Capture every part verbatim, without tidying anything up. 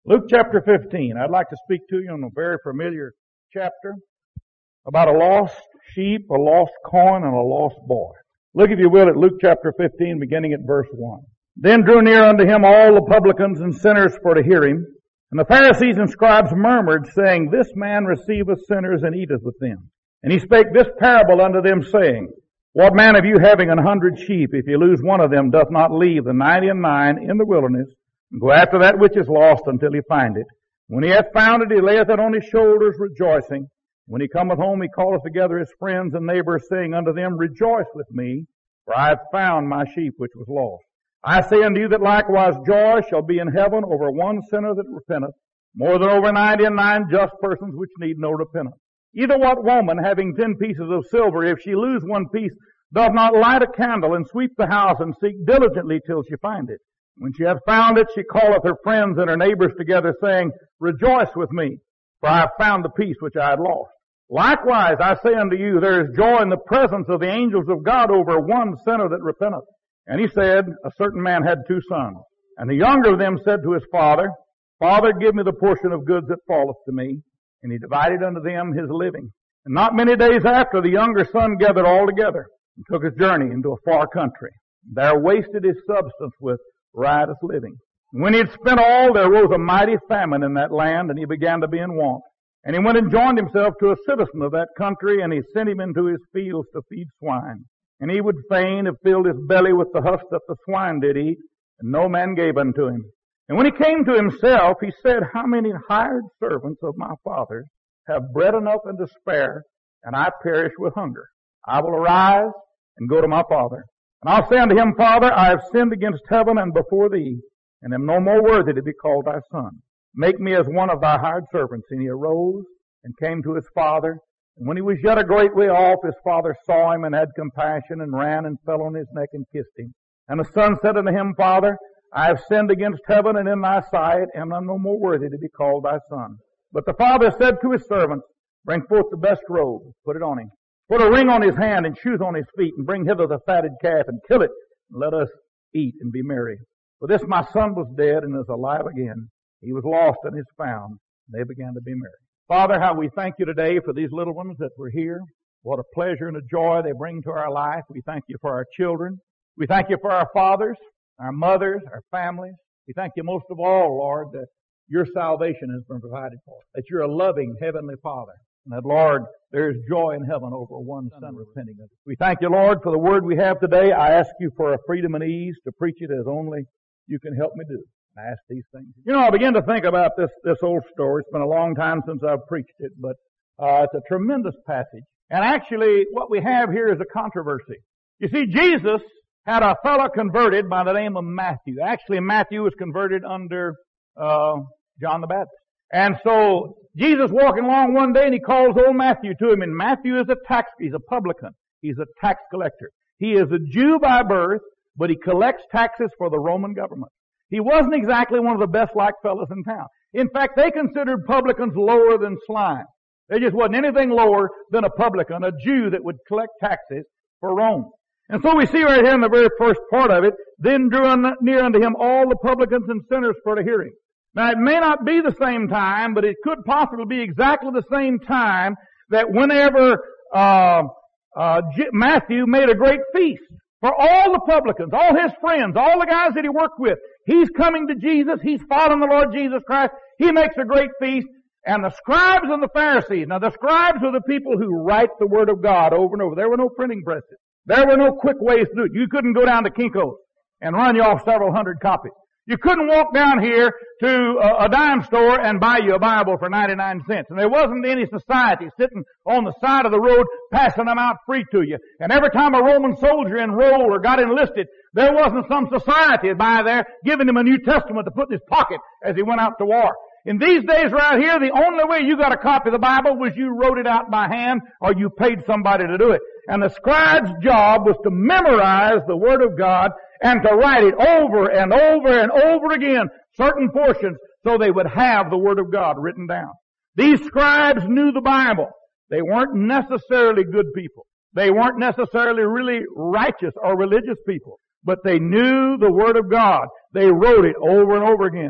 Luke chapter fifteen. I'd like to speak to you on a very familiar chapter about a lost sheep, a lost coin, and a lost boy. Look, if you will, at Luke chapter fifteen, beginning at verse one. Then drew near unto him all the publicans and sinners for to hear him. And the Pharisees and scribes murmured, saying, This man receiveth sinners and eateth with them. And he spake this parable unto them, saying, What man of you having an hundred sheep, if he lose one of them, doth not leave the ninety and nine in the wilderness, and go after that which is lost until he find it? When he hath found it, he layeth it on his shoulders, rejoicing. When he cometh home, he calleth together his friends and neighbors, saying unto them, Rejoice with me, for I have found my sheep which was lost. I say unto you that likewise joy shall be in heaven over one sinner that repenteth, more than over ninety and nine just persons which need no repentance. Either what woman, having ten pieces of silver, if she lose one piece, doth not light a candle and sweep the house and seek diligently till she find it? When she hath found it, she calleth her friends and her neighbors together, saying, Rejoice with me, for I have found the piece which I had lost. Likewise, I say unto you, there is joy in the presence of the angels of God over one sinner that repenteth. And he said, A certain man had two sons. And the younger of them said to his father, Father, give me the portion of goods that falleth to me. And he divided unto them his living. And not many days after, the younger son gathered all together, and took his journey into a far country. There wasted his substance with riotous living. And when he had spent all, there arose a mighty famine in that land, and he began to be in want. And he went and joined himself to a citizen of that country, and he sent him into his fields to feed swine. And he would fain have filled his belly with the husk that the swine did eat, and no man gave unto him. And when he came to himself, he said, How many hired servants of my father's have bread enough and to spare, and I perish with hunger? I will arise and go to my father. And I'll say unto him, Father, I have sinned against heaven and before thee, and am no more worthy to be called thy son. Make me as one of thy hired servants. And he arose and came to his father. And when he was yet a great way off, his father saw him and had compassion, and ran and fell on his neck and kissed him. And the son said unto him, Father, I have sinned against heaven and in thy sight, and am no more worthy to be called thy son. But the father said to his servants, Bring forth the best robe, put it on him. Put a ring on his hand and shoes on his feet, and bring hither the fatted calf, and kill it, and let us eat and be merry. For this my son was dead and is alive again. He was lost and is found. They began to be merry. Father, how we thank you today for these little ones that were here. What a pleasure and a joy they bring to our life. We thank you for our children. We thank you for our fathers, our mothers, our families. We thank you most of all, Lord, that your salvation has been provided for, that you're a loving heavenly Father, and that, Lord, there is joy in heaven over one son repenting of it. We thank you, Lord, for the word we have today. I ask you for a freedom and ease to preach it as only you can help me do. I ask these things. You know, I begin to think about this, this old story. It's been a long time since I've preached it, but uh, it's a tremendous passage. And actually, what we have here is a controversy. You see, Jesus had a fellow converted by the name of Matthew. Actually, Matthew was converted under uh, John the Baptist. And so, Jesus walking along one day, and he calls old Matthew to him. And Matthew is a tax, he's a publican. He's a tax collector. He is a Jew by birth, but he collects taxes for the Roman government. He wasn't exactly one of the best-liked fellows in town. In fact, they considered publicans lower than swine. There just wasn't anything lower than a publican, a Jew that would collect taxes for Rome. And so we see right here in the very first part of it, then drew near unto him all the publicans and sinners for to hear him. Now, it may not be the same time, but it could possibly be exactly the same time that whenever uh, uh, Matthew made a great feast for all the publicans, all his friends, all the guys that he worked with. He's coming to Jesus. He's following the Lord Jesus Christ. He makes a great feast. And the scribes and the Pharisees. Now, the scribes were the people who write the Word of God over and over. There were no printing presses. There were no quick ways to do it. You couldn't go down to Kinko's and run you off several hundred copies. You couldn't walk down here to a, a dime store and buy you a Bible for ninety-nine cents. And there wasn't any society sitting on the side of the road passing them out free to you. And every time a Roman soldier enrolled or got enlisted, there wasn't some society by there giving him a New Testament to put in his pocket as he went out to war. In these days right here, the only way you got a copy of the Bible was you wrote it out by hand or you paid somebody to do it. And the scribe's job was to memorize the Word of God and to write it over and over and over again, certain portions, so they would have the Word of God written down. These scribes knew the Bible. They weren't necessarily good people. They weren't necessarily really righteous or religious people, but they knew the Word of God. They wrote it over and over again.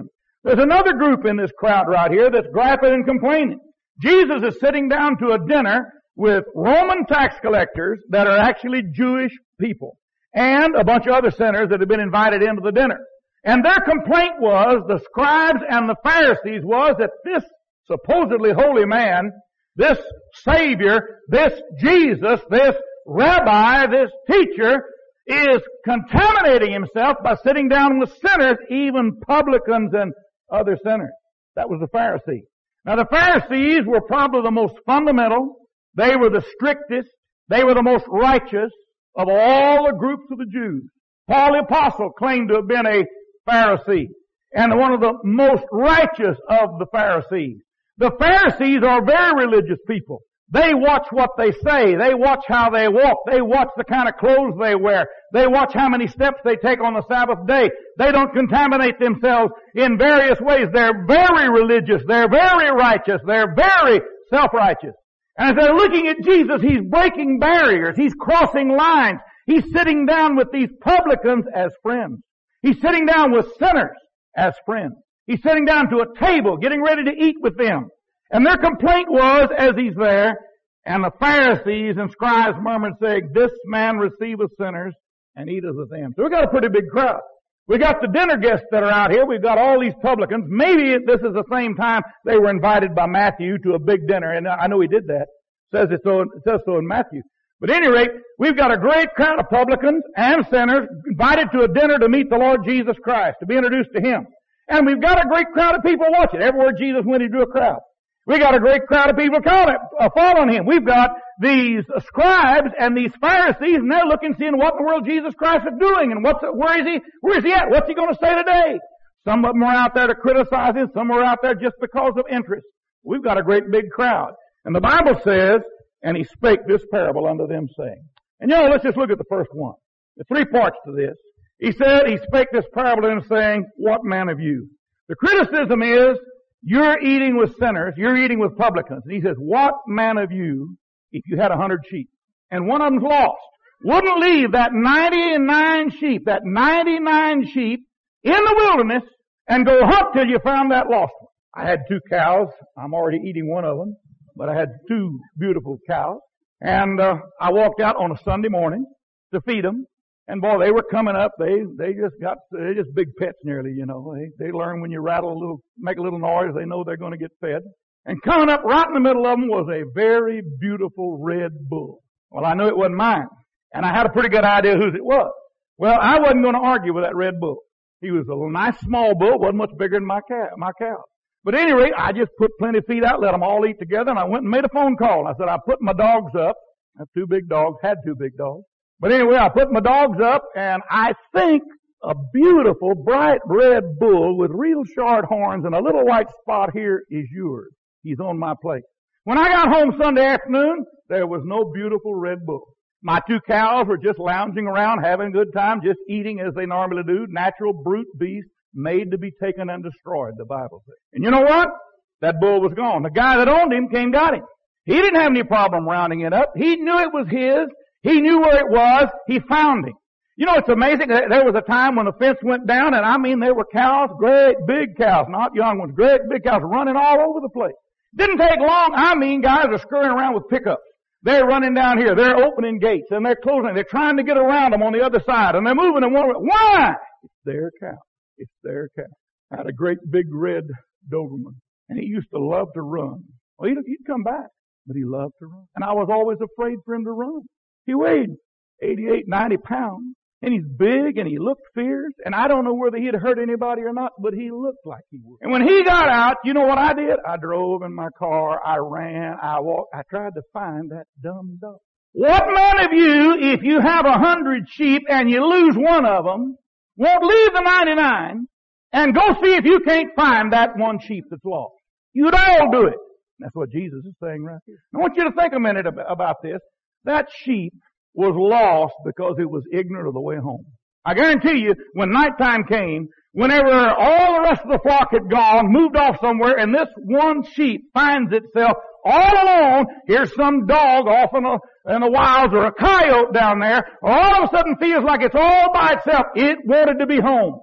There's another group in this crowd right here that's griping and complaining. Jesus is sitting down to a dinner with Roman tax collectors that are actually Jewish people, and a bunch of other sinners that have been invited into the dinner. And their complaint was, the scribes and the Pharisees, was that this supposedly holy man, this Savior, this Jesus, this rabbi, this teacher, is contaminating himself by sitting down with sinners, even publicans and other sinners. That was the Pharisees. Now the Pharisees were probably the most fundamental, they were the strictest, they were the most righteous of all the groups of the Jews. Paul the Apostle claimed to have been a Pharisee, and one of the most righteous of the Pharisees. The Pharisees are very religious people. They watch what they say. They watch how they walk. They watch the kind of clothes they wear. They watch how many steps they take on the Sabbath day. They don't contaminate themselves in various ways. They're very religious. They're very righteous. They're very self-righteous. And as they're looking at Jesus, He's breaking barriers. He's crossing lines. He's sitting down with these publicans as friends. He's sitting down with sinners as friends. He's sitting down to a table, getting ready to eat with them. And their complaint was, as He's there, and the Pharisees and scribes murmured, saying, "This man receiveth sinners and eateth with them." So we've got a pretty big crowd. We got the dinner guests that are out here. We've got all these publicans. Maybe this is the same time they were invited by Matthew to a big dinner, and I know he did that. It says it so, it says so in Matthew. But at any rate, we've got a great crowd of publicans and sinners invited to a dinner to meet the Lord Jesus Christ, to be introduced to Him. And we've got a great crowd of people watching. Everywhere Jesus went, He drew a crowd. We got a great crowd of people following Him. We've got these scribes and these Pharisees, and they're looking, seeing what in the world Jesus Christ is doing, and what's, where is He, where is He at? What's He going to say today? Some of them are out there to criticize Him, some are out there just because of interest. We've got a great big crowd. And the Bible says, "And He spake this parable unto them, saying." And you know, let's just look at the first one. There's three parts to this. He said, He spake this parable to them, saying, "What man of you?" The criticism is, you're eating with sinners, you're eating with publicans. And He says, "What man of you, if you had a hundred sheep, and one of them's lost, wouldn't leave that ninety-nine sheep, that ninety-nine sheep in the wilderness, and go hunt till you found that lost one?" I had two cows. I'm already eating one of them, but I had two beautiful cows. And uh, I walked out on a Sunday morning to feed them. And boy, they were coming up. They they just got they're just big pets nearly, you know. They they learn when you rattle a little, make a little noise, they know they're going to get fed. And coming up right in the middle of them was a very beautiful red bull. Well, I knew it wasn't mine, and I had a pretty good idea whose it was. Well, I wasn't going to argue with that red bull. He was a little nice small bull, wasn't much bigger than my cow. My cow. But at any rate, I just put plenty of feed out, let them all eat together, and I went and made a phone call. I said, I put my dogs up. I have two big dogs, had two big dogs. But anyway, I put my dogs up, and I think a beautiful, bright red bull with real short horns and a little white spot here is yours. He's on my plate. When I got home Sunday afternoon, there was no beautiful red bull. My two cows were just lounging around, having a good time, just eating as they normally do, natural brute beast, made to be taken and destroyed, the Bible says. And you know what? That bull was gone. The guy that owned him came got him. He didn't have any problem rounding it up. He knew it was his. He knew where it was. He found him. You know, it's amazing. There was a time when the fence went down, and I mean, there were cows, great big cows, not young ones, great big cows running all over the place. Didn't take long. I mean, guys are scurrying around with pickups. They're running down here. They're opening gates, and they're closing. They're trying to get around them on the other side, and they're moving in one way. Why? It's their cow. It's their cow. I had a great big red Doberman, and he used to love to run. Well, he'd, he'd come back, but he loved to run. And I was always afraid for him to run. He weighed eighty-eight, ninety pounds, and he's big, and he looked fierce, and I don't know whether he'd hurt anybody or not, but he looked like he would. And when he got out, you know what I did? I drove in my car, I ran, I walked, I tried to find that dumb dog. What man of you, if you have a hundred sheep and you lose one of them, won't leave the ninety-nine and go see if you can't find that one sheep that's lost? You'd all do it. That's what Jesus is saying right here. I want you to think a minute about this. That sheep was lost because it was ignorant of the way home. I guarantee you, when nighttime came, whenever all the rest of the flock had gone, moved off somewhere, and this one sheep finds itself all alone, here's some dog off in the, in the wilds or a coyote down there, all of a sudden feels like it's all by itself. It wanted to be home.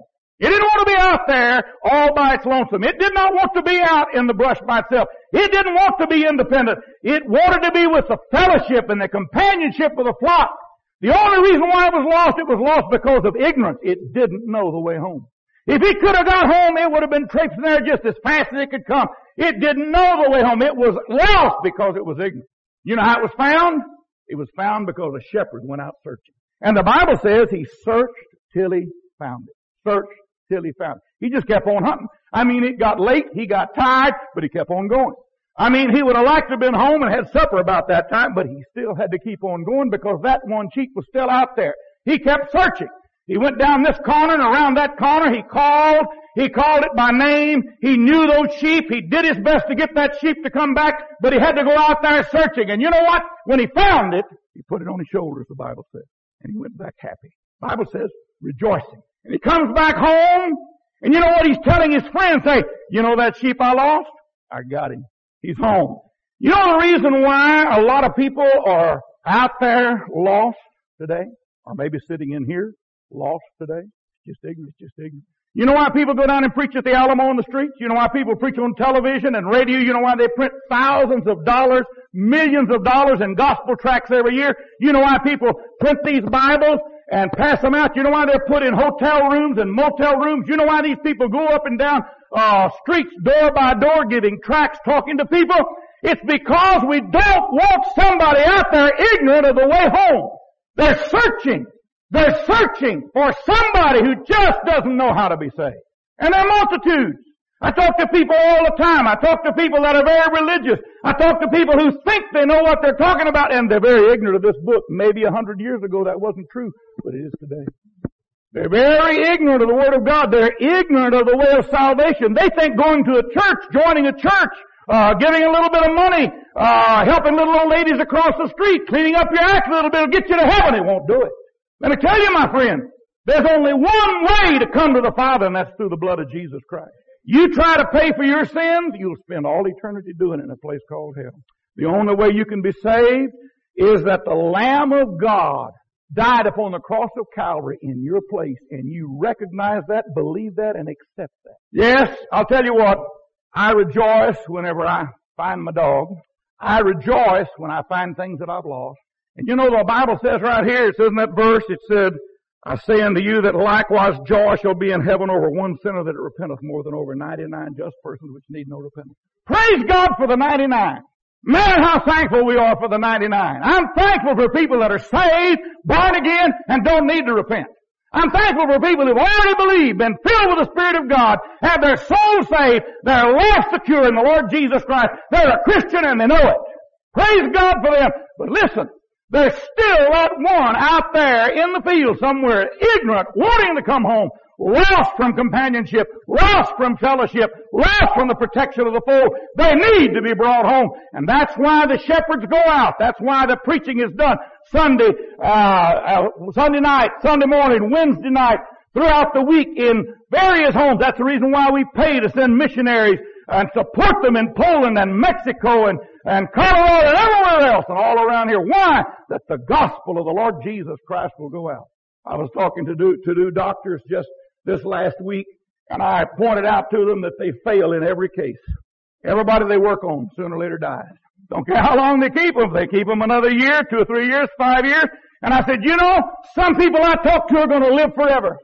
It didn't want to be out there all by its lonesome. It did not want to be out in the brush by itself. It didn't want to be independent. It wanted to be with the fellowship and the companionship of the flock. The only reason why it was lost, it was lost because of ignorance. It didn't know the way home. If it could have got home, it would have been traipsing there just as fast as it could come. It didn't know the way home. It was lost because it was ignorant. You know how it was found? It was found because a shepherd went out searching. And the Bible says he searched till he found it. Searched till he found it. He just kept on hunting. I mean, it got late, he got tired, but he kept on going. I mean, he would have liked to have been home and had supper about that time, but he still had to keep on going because that one sheep was still out there. He kept searching. He went down this corner and around that corner. He called. He called it by name. He knew those sheep. He did his best to get that sheep to come back, but he had to go out there searching. And you know what? When he found it, he put it on his shoulders, the Bible says. And he went back happy. The Bible says, rejoicing. And he comes back home, and you know what he's telling his friends? Say, you know that sheep I lost? I got him. He's home. You know the reason why a lot of people are out there lost today? Or maybe sitting in here lost today? Just ignorant, just ignorant. You know why people go down and preach at the Alamo on the streets? You know why people preach on television and radio? You know why they print thousands of dollars, millions of dollars in gospel tracts every year? You know why people print these Bibles and pass them out? You know why they're put in hotel rooms and motel rooms? You know why these people go up and down uh streets door by door giving tracts, talking to people? It's because we don't want somebody out there ignorant of the way home. They're searching. They're searching for somebody who just doesn't know how to be saved. And there are multitudes. I talk to people all the time. I talk to people that are very religious. I talk to people who think they know what they're talking about, and they're very ignorant of this book. Maybe a hundred years ago that wasn't true, but it is today. They're very ignorant of the Word of God. They're ignorant of the way of salvation. They think going to a church, joining a church, uh, giving a little bit of money, uh, helping little old ladies across the street, cleaning up your act a little bit will get you to heaven. It won't do it. Let me tell you, my friend, there's only one way to come to the Father, and that's through the blood of Jesus Christ. You try to pay for your sins, you'll spend all eternity doing it in a place called hell. The only way you can be saved is that the Lamb of God died upon the cross of Calvary in your place, and you recognize that, believe that, and accept that. Yes, I'll tell you what, I rejoice whenever I find my dog. I rejoice when I find things that I've lost. And you know the Bible says right here, it says in that verse, it said, I say unto you that likewise joy shall be in heaven over one sinner that repenteth more than over ninety-nine just persons which need no repentance. Praise God for the ninety-nine. Man, how thankful we are for the ninety-nine. I'm thankful for people that are saved, born again, and don't need to repent. I'm thankful for people who've already believed, been filled with the Spirit of God, have their souls saved, their life secure in the Lord Jesus Christ. They're a Christian and they know it. Praise God for them. But listen, there's still that one out there in the field somewhere, ignorant, wanting to come home, lost from companionship, lost from fellowship, lost from the protection of the fold. They need to be brought home. And that's why the shepherds go out. That's why the preaching is done Sunday, uh, uh Sunday night, Sunday morning, Wednesday night, throughout the week in various homes. That's the reason why we pay to send missionaries and support them in Poland and Mexico and, and Colorado and everywhere else and all around here. Why? That the gospel of the Lord Jesus Christ will go out. I was talking to do, to do doctors just this last week, and I pointed out to them that they fail in every case. Everybody they work on sooner or later dies. Don't care how long they keep them. They keep them another year, two or three years, five years. And I said, you know, some people I talk to are going to live forever.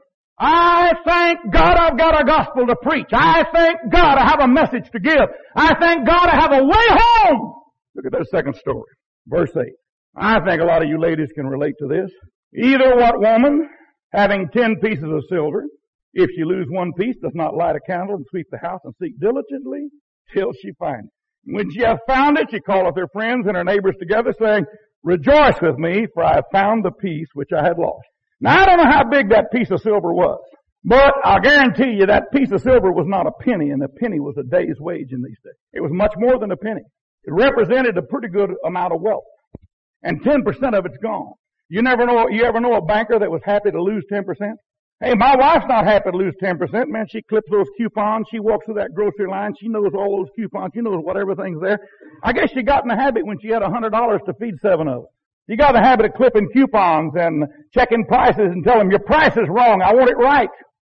I thank God I've got a gospel to preach. I thank God I have a message to give. I thank God I have a way home. Look at that second story. Verse eight. I think a lot of you ladies can relate to this. Either what woman, having ten pieces of silver, if she lose one piece, does not light a candle and sweep the house and seek diligently till she find it. When she hath found it, she calleth her friends and her neighbors together, saying, Rejoice with me, for I have found the piece which I had lost. Now, I don't know how big that piece of silver was, but I'll guarantee you that piece of silver was not a penny, and a penny was a day's wage in these days. It was much more than a penny. It represented a pretty good amount of wealth, and ten percent of it's gone. You never know, you ever know a banker that was happy to lose ten percent? Hey, my wife's not happy to lose ten percent. Man, she clips those coupons. She walks through that grocery line. She knows all those coupons. She knows what everything's there. I guess she got in the habit when she had a hundred dollars to feed seven of us. She got in the habit of clipping coupons and checking prices and telling them, your price is wrong. I want it right.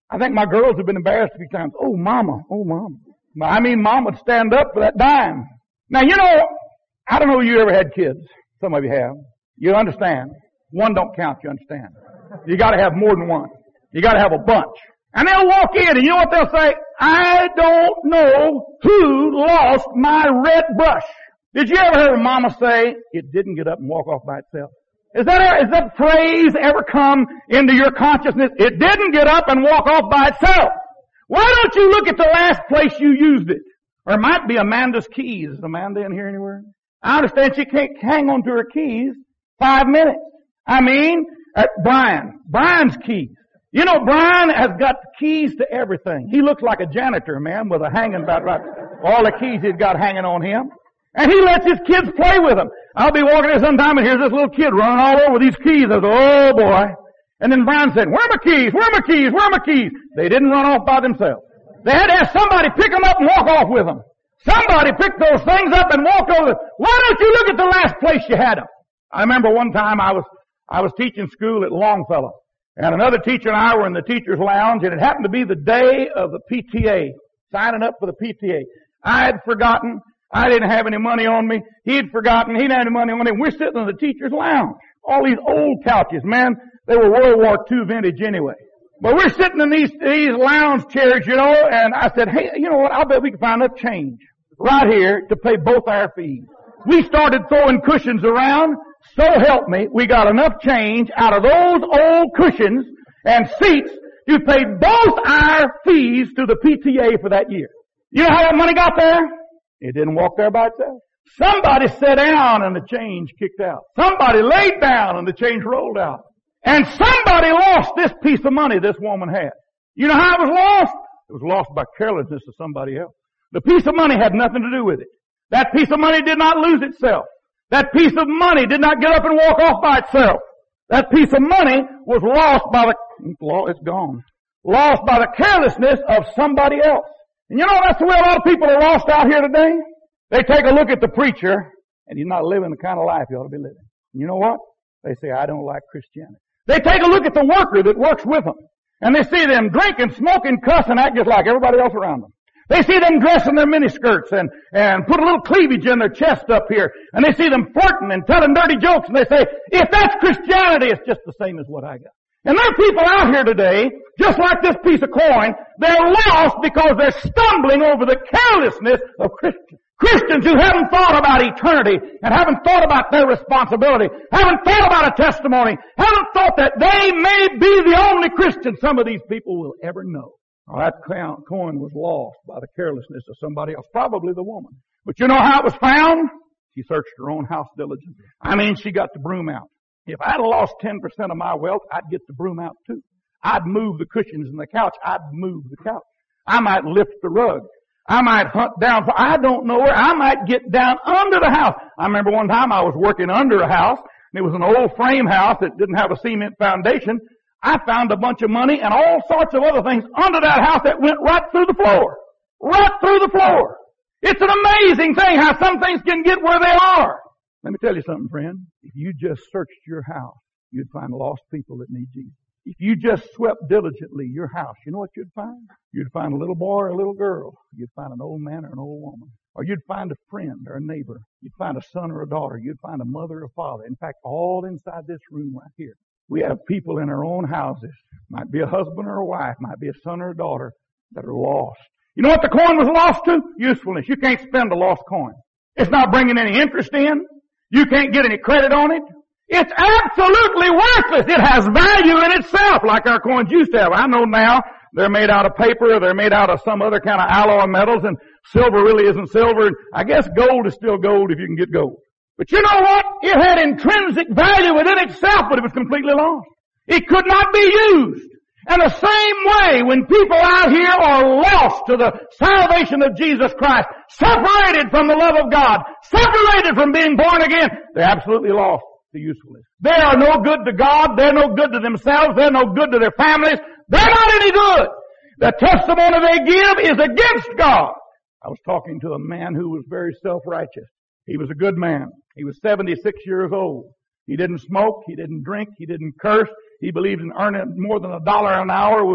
I think my girls have been embarrassed a few times. Oh, Mama, oh, Mama. I mean, Mom would stand up for that dime. Now, you know, I don't know if you ever had kids. Some of you have. You understand. One don't count, you understand. You gotta have more than one. You gotta have a bunch. And they'll walk in and you know what they'll say? I don't know who lost my red brush. Did you ever hear a mama say, it didn't get up and walk off by itself? Is that, is that phrase ever come into your consciousness? It didn't get up and walk off by itself. Why don't you look at the last place you used it? Or it might be Amanda's keys. Is Amanda in here anywhere? I understand she can't hang on to her keys five minutes. I mean, uh, Brian. Brian's keys. You know, Brian has got keys to everything. He looks like a janitor, man, with a hanging about right, all the keys he's got hanging on him. And he lets his kids play with them. I'll be walking there sometime and here's this little kid running all over these keys. I go, oh boy. And then Brian said, where are my keys? Where are my keys? Where are my keys? They didn't run off by themselves. They had to have somebody pick them up and walk off with them. Somebody picked those things up and walked over them. Why don't you look at the last place you had them? I remember one time I was, I was teaching school at Longfellow. And another teacher and I were in the teacher's lounge, and it happened to be the day of the P T A, signing up for the P T A. I had forgotten. I didn't have any money on me. He'd forgotten. He didn't have any money on me. We're sitting in the teacher's lounge. All these old couches, man. They were World War Two vintage anyway. But we're sitting in these, these lounge chairs, you know, and I said, hey, you know what? I'll bet we can find enough change right here to pay both our fees. We started throwing cushions around. So help me, we got enough change out of those old cushions and seats to pay both our fees to the P T A for that year. You know how that money got there? It didn't walk there by itself. Somebody sat down and the change kicked out. Somebody laid down and the change rolled out. And somebody lost this piece of money this woman had. You know how it was lost? It was lost by carelessness of somebody else. The piece of money had nothing to do with it. That piece of money did not lose itself. That piece of money did not get up and walk off by itself. That piece of money was lost by the, it's gone. Lost by the carelessness of somebody else. And you know, that's the way a lot of people are lost out here today. They take a look at the preacher, and he's not living the kind of life he ought to be living. And you know what? They say, I don't like Christianity. They take a look at the worker that works with them, and they see them drinking, smoking, cussing, act just like everybody else around them. They see them dressing their miniskirts and, and put a little cleavage in their chest up here. And they see them flirting and telling dirty jokes. And they say, if that's Christianity, it's just the same as what I got. And there are people out here today, just like this piece of coin, they're lost because they're stumbling over the carelessness of Christians. Christians who haven't thought about eternity and haven't thought about their responsibility, haven't thought about a testimony, haven't thought that they may be the only Christian some of these people will ever know. Well, that coin was lost by the carelessness of somebody else, probably the woman. But you know how it was found? She searched her own house diligently. I mean, she got the broom out. If I'd lost ten percent of my wealth, I'd get the broom out too. I'd move the cushions in the couch. I'd move the couch. I might lift the rug. I might hunt down, for I don't know where. I might get down under the house. I remember one time I was working under a house, and it was an old frame house that didn't have a cement foundation. I found a bunch of money and all sorts of other things under that house that went right through the floor. Right through the floor. It's an amazing thing how some things can get where they are. Let me tell you something, friend. If you just searched your house, you'd find lost people that need Jesus. If you just swept diligently your house, you know what you'd find? You'd find a little boy or a little girl. You'd find an old man or an old woman. Or you'd find a friend or a neighbor. You'd find a son or a daughter. You'd find a mother or father. In fact, all inside this room right here. We have people in our own houses, might be a husband or a wife, might be a son or a daughter, that are lost. You know what the coin was lost to? Usefulness. You can't spend a lost coin. It's not bringing any interest in. You can't get any credit on it. It's absolutely worthless. It has value in itself, like our coins used to have. I know now they're made out of paper, or they're made out of some other kind of alloy metals, and silver really isn't silver. I guess gold is still gold if you can get gold. But you know what? It had intrinsic value within itself, but it was completely lost. It could not be used. And the same way, when people out here are lost to the salvation of Jesus Christ, separated from the love of God, separated from being born again, they're absolutely lost to usefulness. They are no good to God. They're no good to themselves. They're no good to their families. They're not any good. The testimony they give is against God. I was talking to a man who was very self-righteous. He was a good man. He was seventy-six years old. He didn't smoke. He didn't drink. He didn't curse. He believed in earning more than a dollar an hour was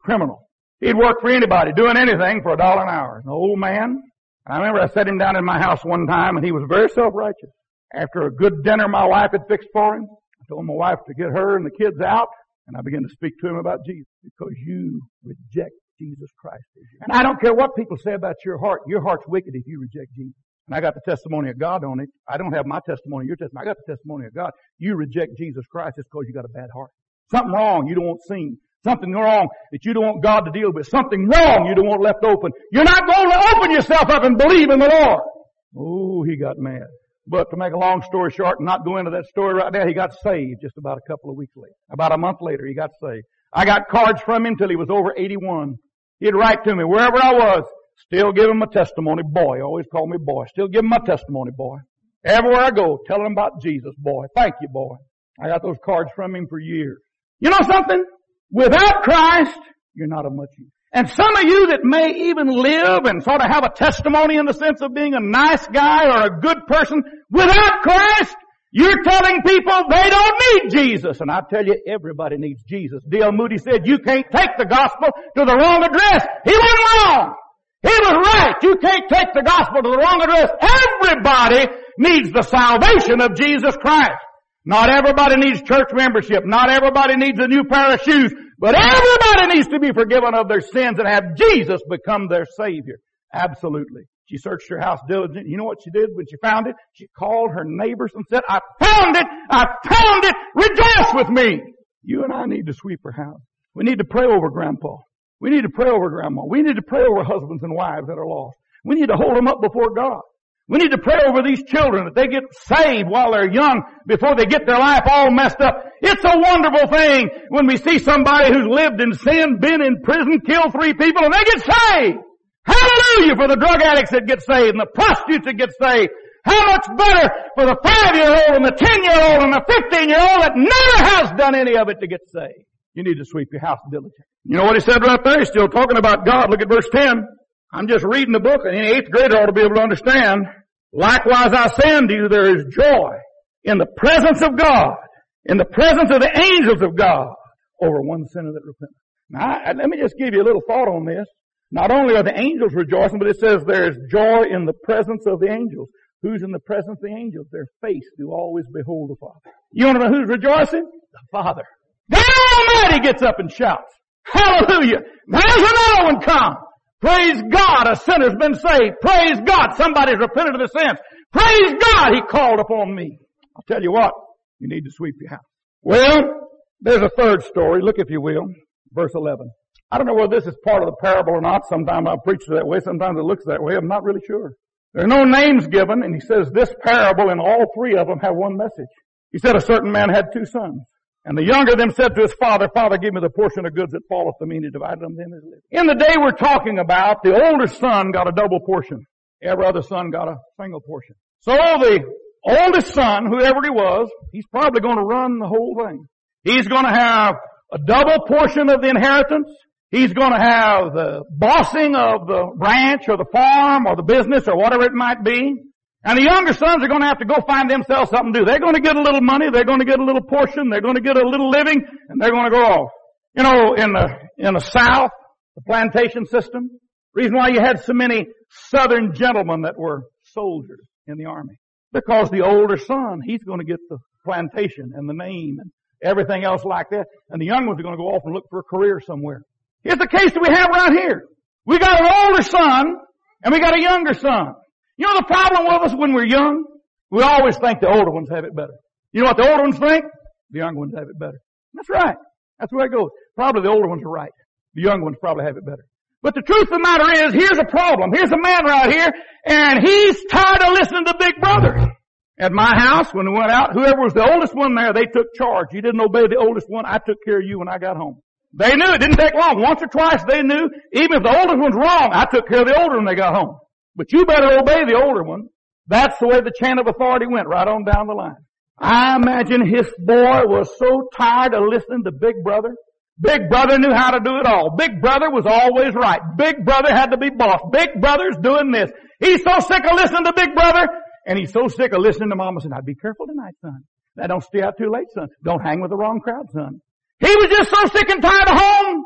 Criminal. He'd work for anybody, doing anything for a dollar an hour. An old man. I remember I sat him down in my house one time and he was very self-righteous. After a good dinner my wife had fixed for him, I told my wife to get her and the kids out, and I began to speak to him about Jesus. Because you reject Jesus Christ. And I don't care what people say about your heart. Your heart's wicked if you reject Jesus. And I got the testimony of God on it. I don't have my testimony, your testimony. I got the testimony of God. You reject Jesus Christ, it's because you got a bad heart. Something wrong you don't want seen. Something wrong that you don't want God to deal with. Something wrong you don't want left open. You're not going to open yourself up and believe in the Lord. Oh, he got mad. But to make a long story short and not go into that story right now, he got saved just about a couple of weeks later. About a month later, he got saved. I got cards from him till he was over eighty-one. He'd write to me wherever I was. Still give him my testimony, boy. Always call me boy. Still give him my testimony, boy. Everywhere I go, tell him about Jesus, boy. Thank you, boy. I got those cards from him for years. You know something? Without Christ, you're not of much use. And some of you that may even live and sort of have a testimony in the sense of being a nice guy or a good person, without Christ, you're telling people they don't need Jesus. And I tell you, everybody needs Jesus. D L Moody said, you can't take the gospel to the wrong address. He wasn't wrong. He was right. You can't take the gospel to the wrong address. Everybody needs the salvation of Jesus Christ. Not everybody needs church membership. Not everybody needs a new pair of shoes. But everybody needs to be forgiven of their sins and have Jesus become their Savior. Absolutely. She searched her house diligently. You know what she did when she found it? She called her neighbors and said, I found it! I found it! Rejoice with me! You and I need to sweep her house. We need to pray over Grandpa. We need to pray over Grandma. We need to pray over husbands and wives that are lost. We need to hold them up before God. We need to pray over these children that they get saved while they're young before they get their life all messed up. It's a wonderful thing when we see somebody who's lived in sin, been in prison, killed three people, and they get saved. Hallelujah for the drug addicts that get saved and the prostitutes that get saved. How much better for the five-year-old and the ten-year-old and the fifteen-year-old that never has done any of it to get saved. You need to sweep your house diligently. You know what he said right there? He's still talking about God. Look at verse ten. I'm just reading the book, and any eighth grader ought to be able to understand. Likewise I say unto you, there is joy in the presence of God, in the presence of the angels of God, over one sinner that repents. Now, I, let me just give you a little thought on this. Not only are the angels rejoicing, but it says there is joy in the presence of the angels. Who's in the presence of the angels? Their face do always behold the Father. You want to know who's rejoicing? The Father. God Almighty gets up and shouts, hallelujah. There's another one come. Praise God, a sinner's been saved. Praise God, somebody's repented of their sins. Praise God, He called upon me. I'll tell you what, you need to sweep your house. Well, there's a third story. Look, if you will, verse eleven. I don't know whether this is part of the parable or not. Sometimes I preach that way. Sometimes it looks that way. I'm not really sure. There are no names given, and he says this parable and all three of them have one message. He said a certain man had two sons. And the younger of them said to his father, Father, give me the portion of goods that falleth to me, and he divided them then his living. In the day we're talking about, the older son got a double portion. Every other son got a single portion. So the oldest son, whoever he was, he's probably going to run the whole thing. He's going to have a double portion of the inheritance. He's going to have the bossing of the ranch or the farm or the business or whatever it might be. And the younger sons are going to have to go find themselves something to do. They're going to get a little money. They're going to get a little portion. They're going to get a little living. And they're going to go off. You know, in the, in the South, the plantation system, reason why you had so many Southern gentlemen that were soldiers in the army. Because the older son, he's going to get the plantation and the name and everything else like that. And the young ones are going to go off and look for a career somewhere. Here's the case that we have right here. We got an older son and we got a younger son. You know the problem with us when we're young? We always think the older ones have it better. You know what the older ones think? The younger ones have it better. That's right. That's the way it goes. Probably the older ones are right. The younger ones probably have it better. But the truth of the matter is, here's a problem. Here's a man right here, and he's tired of listening to big brothers. At my house, when we went out, whoever was the oldest one there, they took charge. You didn't obey the oldest one, I took care of you when I got home. They knew. It didn't take long. Once or twice they knew. Even if the oldest one's wrong, I took care of the older when they got home. But you better obey the older one. That's the way the chain of authority went, right on down the line. I imagine his boy was so tired of listening to Big Brother. Big Brother knew how to do it all. Big Brother was always right. Big Brother had to be boss. Big Brother's doing this. He's so sick of listening to Big Brother, and he's so sick of listening to Mama saying, now be careful tonight, son. Now don't stay out too late, son. Don't hang with the wrong crowd, son. He was just so sick and tired of home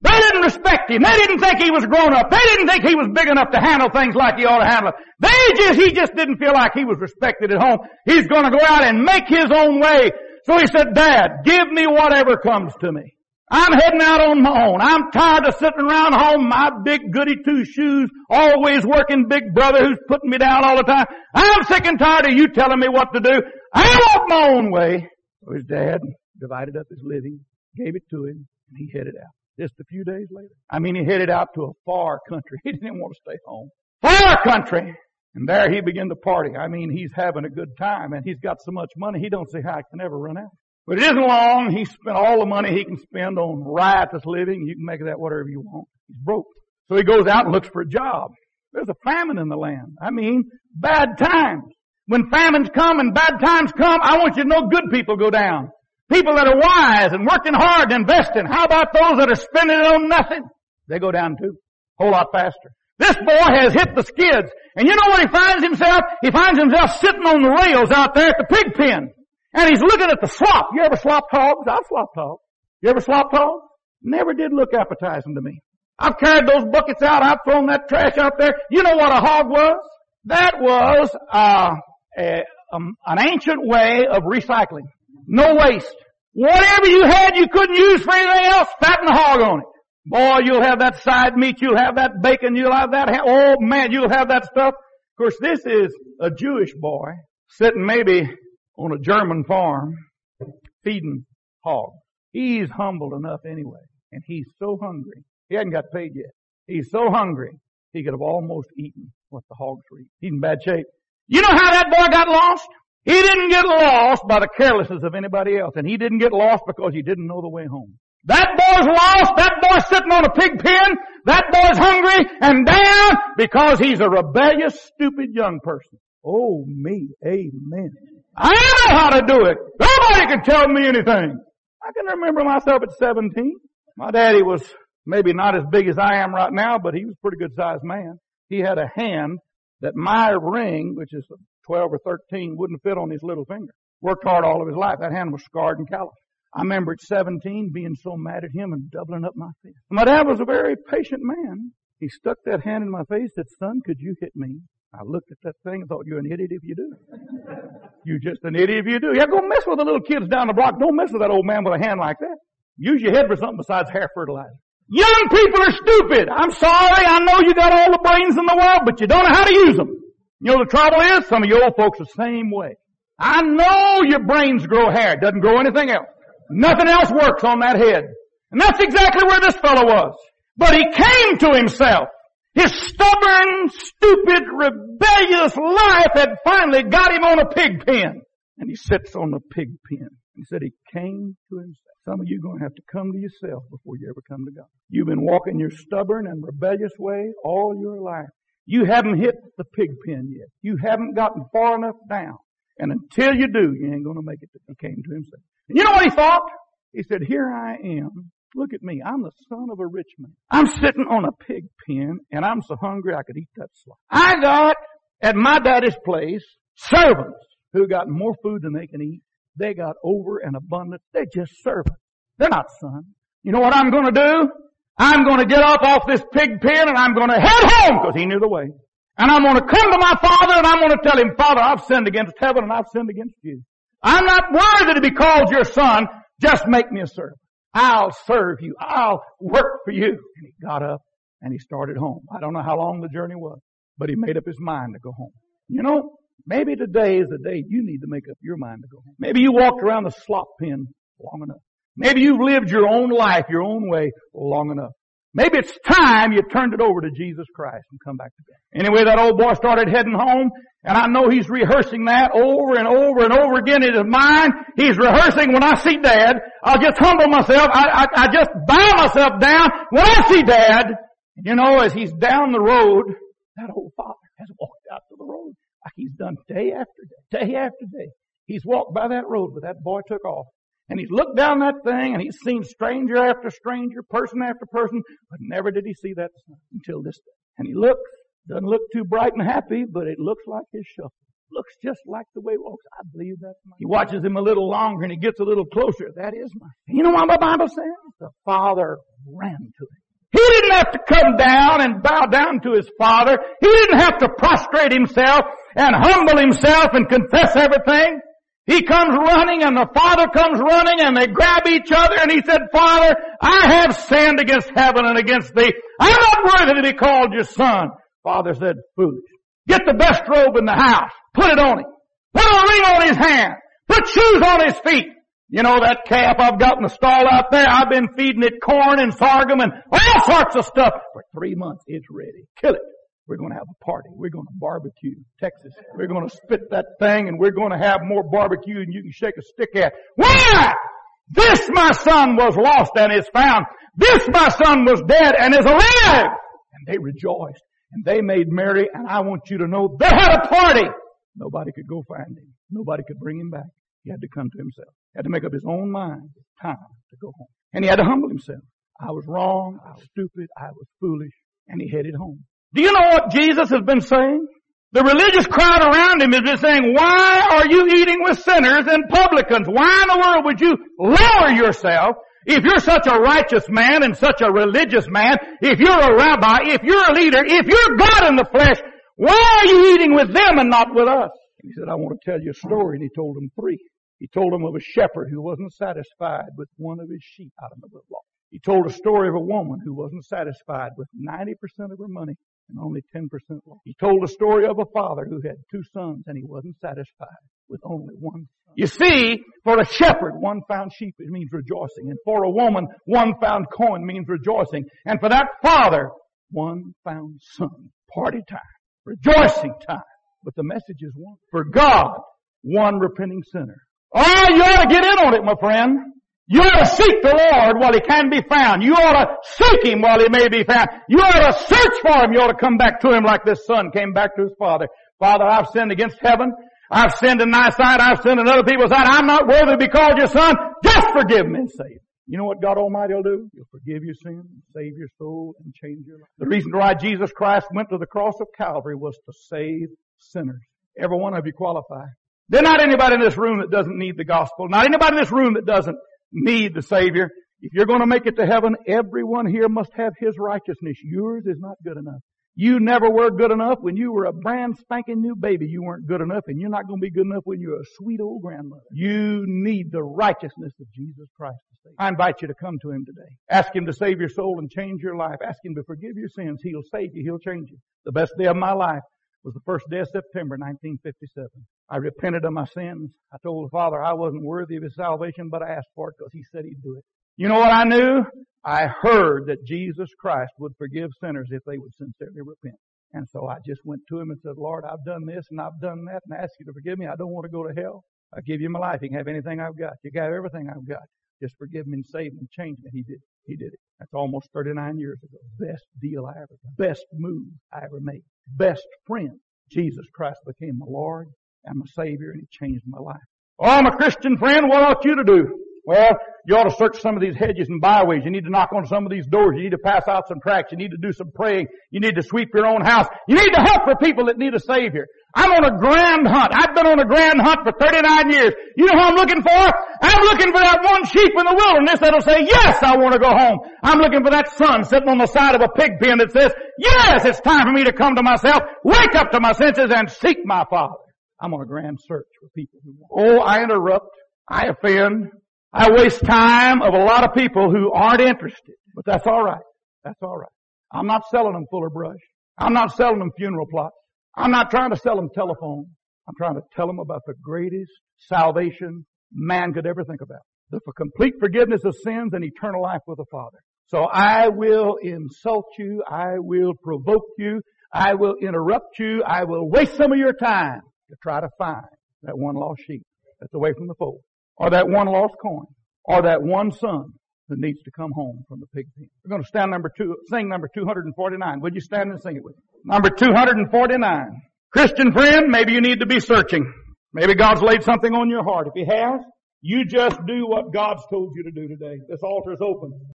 They didn't respect him. They didn't think he was grown up. They didn't think he was big enough to handle things like he ought to handle it. They just, he just didn't feel like he was respected at home. He's going to go out and make his own way. So he said, Dad, give me whatever comes to me. I'm heading out on my own. I'm tired of sitting around home, my big goody two shoes, always working big brother who's putting me down all the time. I'm sick and tired of you telling me what to do. I want my own way. So his dad divided up his living, gave it to him, and he headed out. Just a few days later. I mean, he headed out to a far country. He didn't want to stay home. Far country. And there he began to party. I mean, he's having a good time, and he's got so much money, he don't see how it can ever run out. But it isn't long. He spent all the money he can spend on riotous living. You can make that whatever you want. He's broke. So he goes out and looks for a job. There's a famine in the land. I mean, bad times. When famines come and bad times come, I want you to know good people go down. People that are wise and working hard and investing. How about those that are spending it on nothing? They go down too. A whole lot faster. This boy has hit the skids. And you know what he finds himself? He finds himself sitting on the rails out there at the pig pen. And he's looking at the slop. You ever slopped hogs? I've slopped hogs. You ever slopped hogs? Never did look appetizing to me. I've carried those buckets out. I've thrown that trash out there. You know what a hog was? That was uh, a, um, an ancient way of recycling. No waste. Whatever you had you couldn't use for anything else, fatten a hog on it. Boy, you'll have that side meat, you'll have that bacon, you'll have that, ha- oh man, you'll have that stuff. Of course, this is a Jewish boy sitting maybe on a German farm feeding hogs. He's humbled enough anyway, and he's so hungry. He hasn't got paid yet. He's so hungry, he could have almost eaten what the hogs were eating. He's in bad shape. You know how that boy got lost? He didn't get lost by the carelessness of anybody else, and he didn't get lost because he didn't know the way home. That boy's lost, that boy's sitting on a pig pen, that boy's hungry and down because he's a rebellious, stupid young person. Oh me, amen. I know how to do it. Nobody can tell me anything. I can remember myself at seventeen. My daddy was maybe not as big as I am right now, but he was a pretty good sized man. He had a hand that my ring, which is twelve or thirteen, wouldn't fit on his little finger. Worked hard all of his life. That hand was scarred and calloused. I remember at seventeen being so mad at him and doubling up my fist. My dad was a very patient man. He stuck that hand in my face and said, son, could you hit me? I looked at that thing and thought, you're an idiot if you do. You're just an idiot if you do. Yeah, go mess with the little kids down the block. Don't mess with that old man with a hand like that. Use your head for something besides hair fertilizer. Young people are stupid. I'm sorry. I know you got all the brains in the world, but you don't know how to use them. You know the trouble is? Some of you old folks are the same way. I know your brains grow hair. It doesn't grow anything else. Nothing else works on that head. And that's exactly where this fellow was. But he came to himself. His stubborn, stupid, rebellious life had finally got him on a pig pen. And he sits on the pig pen. He said he came to himself. Some of you are going to have to come to yourself before you ever come to God. You've been walking your stubborn and rebellious way all your life. You haven't hit the pig pen yet. You haven't gotten far enough down. And until you do, you ain't going to make it. He came to himself. And you know what he thought? He said, here I am. Look at me. I'm the son of a rich man. I'm sitting on a pig pen, and I'm so hungry I could eat that slop. I got, at my daddy's place, servants who got more food than they can eat. They got over and abundant. They're just servants. They're not sons. You know what I'm going to do? I'm going to get up off this pig pen, and I'm going to head home, because he knew the way. And I'm going to come to my father, and I'm going to tell him, Father, I've sinned against heaven, and I've sinned against you. I'm not worthy to be called your son. Just make me a servant. I'll serve you. I'll work for you. And he got up and he started home. I don't know how long the journey was, but he made up his mind to go home. You know, maybe today is the day you need to make up your mind to go home. Maybe you walked around the slop pen long enough. Maybe you've lived your own life, your own way long enough. Maybe it's time you turned it over to Jesus Christ and come back to God. Anyway, that old boy started heading home, and I know he's rehearsing that over and over and over again in his mind. He's rehearsing, when I see Dad, I'll just humble myself. I, I, I just bow myself down when I see Dad. You know, as he's down the road, that old father has walked out to the road like he's done day after day, day after day. He's walked by that road where that boy took off. And he's looked down that thing, and he's seen stranger after stranger, person after person, but never did he see that sun until this day. And he looks, doesn't look too bright and happy, but it looks like his shuffle. looks just like the way he walks. I believe that's my son. He watches him a little longer and he gets a little closer. That is my son. You know what the Bible says? The father ran to him. He didn't have to come down and bow down to his father. He didn't have to prostrate himself and humble himself and confess everything. He comes running and the father comes running and they grab each other and he said, Father, I have sinned against heaven and against thee. I'm not worthy to be called your son. Father said, foolish. Get the best robe in the house. Put it on him. Put a ring on his hand. Put shoes on his feet. You know that calf I've got in the stall out there? I've been feeding it corn and sorghum and all sorts of stuff for three months. It's ready. Kill it. We're going to have a party. We're going to barbecue Texas. We're going to spit that thing and we're going to have more barbecue than you can shake a stick at. Why? This my son was lost and is found. This my son was dead and is alive. And they rejoiced and they made merry, and I want you to know they had a party. Nobody could go find him. Nobody could bring him back. He had to come to himself. He had to make up his own mind. It's time to go home. And he had to humble himself. I was wrong. I was stupid. I was foolish. And he headed home. Do you know what Jesus has been saying? The religious crowd around him has been saying, why are you eating with sinners and publicans? Why in the world would you lower yourself? If you're such a righteous man and such a religious man, if you're a rabbi, if you're a leader, if you're God in the flesh, why are you eating with them and not with us? And he said, I want to tell you a story. And he told them three. He told them of a shepherd who wasn't satisfied with one of his sheep out in the flock. He told a story of a woman who wasn't satisfied with ninety percent of her money and only ten percent lost. He told a story of a father who had two sons and he wasn't satisfied with only one son. You see, for a shepherd, one found sheep, it means rejoicing. And for a woman, one found coin means rejoicing. And for that father, one found son. Party time. Rejoicing time. But the message is one. For God, one repenting sinner. Oh, you ought to get in on it, my friend. You ought to seek the Lord while He can be found. You ought to seek Him while He may be found. You ought to search for Him. You ought to come back to Him like this son came back to his father. Father, I've sinned against heaven. I've sinned in thy sight. I've sinned in other people's sight. I'm not worthy to be called your son. Just forgive me and save me. You know what God Almighty will do? He'll forgive your sin, save your soul, and change your life. The reason why Jesus Christ went to the cross of Calvary was to save sinners. Every one of you qualify. There's not anybody in this room that doesn't need the gospel. Not anybody in this room that doesn't need the Savior. If you're going to make it to heaven, everyone here must have His righteousness. Yours is not good enough. You never were good enough. When you were a brand spanking new baby, you weren't good enough, and you're not going to be good enough when you're a sweet old grandmother. You need the righteousness of Jesus Christ to save you. I invite you to come to Him today. Ask Him to save your soul and change your life. Ask Him to forgive your sins. He'll save you. He'll change you. The best day of my life was the first day of September, nineteen fifty-seven. I repented of my sins. I told the Father I wasn't worthy of His salvation, but I asked for it because He said He'd do it. You know what I knew? I heard that Jesus Christ would forgive sinners if they would sincerely repent. And so I just went to Him and said, Lord, I've done this and I've done that, and I ask you to forgive me. I don't want to go to hell. I give you my life. You can have anything I've got. You can have everything I've got. Just forgive me and save me and change me. He did. He did it. That's almost thirty-nine years ago. Best deal I ever did. Best move I ever made. Best friend. Jesus Christ became my Lord and my Savior, and He changed my life. Oh, my Christian friend, what ought you to do? Well, you ought to search some of these hedges and byways. You need to knock on some of these doors. You need to pass out some tracts. You need to do some praying. You need to sweep your own house. You need to help for people that need a Savior. I'm on a grand hunt. I've been on a grand hunt for thirty-nine years. You know who I'm looking for? I'm looking for that one sheep in the wilderness that'll say, yes, I want to go home. I'm looking for that son sitting on the side of a pig pen that says, yes, it's time for me to come to myself, wake up to my senses, and seek my Father. I'm on a grand search for people who want. Oh, I interrupt. I offend. I waste time of a lot of people who aren't interested. But that's all right. That's all right. I'm not selling them Fuller Brush. I'm not selling them funeral plots. I'm not trying to sell them telephone. I'm trying to tell them about the greatest salvation man could ever think about. The for complete forgiveness of sins and eternal life with the Father. So I will insult you. I will provoke you. I will interrupt you. I will waste some of your time to try to find that one lost sheep that's away from the fold. Or that one lost coin. Or that one son who needs to come home from the pig pen. We're going to stand number two, sing number two hundred forty-nine. Would you stand and sing it with me? Number two hundred forty-nine. Christian friend, maybe you need to be searching. Maybe God's laid something on your heart. If He has, you just do what God's told you to do today. This altar is open.